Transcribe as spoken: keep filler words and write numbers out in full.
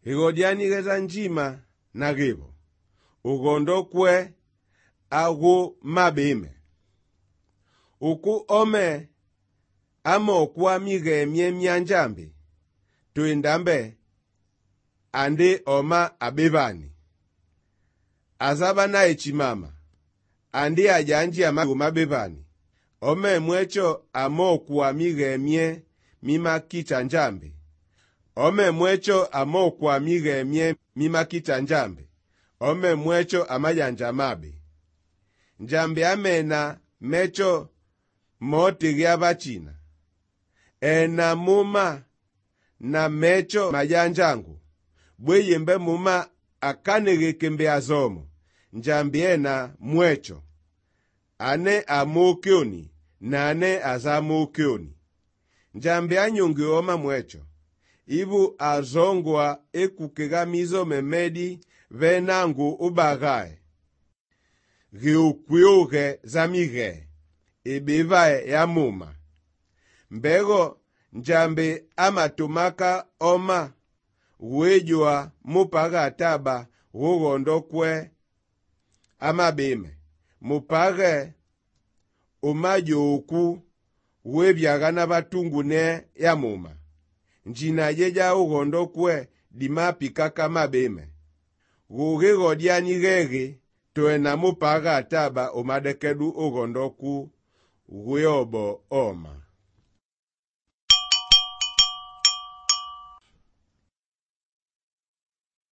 Igodiani geza njima na givo. Ugondo kwe agu mabime. Uku ome amo kwa mige mie mianjambi. Tuindambe andi oma abivani. Azaba na ichimama. Andi ajanji amagu mabivani. Ome mwecho amo kwa mige mie mima kita njambi. Ome mwecho amo kwa mige mie mima kita njambi. Ome mwecho amajanja mabi. Njambi amena mecho moti gya bachina. Ena muma na mecho majanjangu. Bweyembe muma akanege kembe azomo. Njambi ena mwecho. Ane amukioni na ane azamukioni. Njambi anyungi oma mwecho. Ibu azongwa ekukegamizo memedi venangu ubagae. Giukwioge zamige. Ibivae ya muma. Mbego njambi amatumaka oma. Wejua mupaga ataba ugondo kwe amabime. Mupage umajoku webyagana batungune ya muma. Njina yeja ugondo kwe dimapi kaka mabime. Guge godiani gege tuena mupaga ataba umadekedu ugondo ku weobo oma.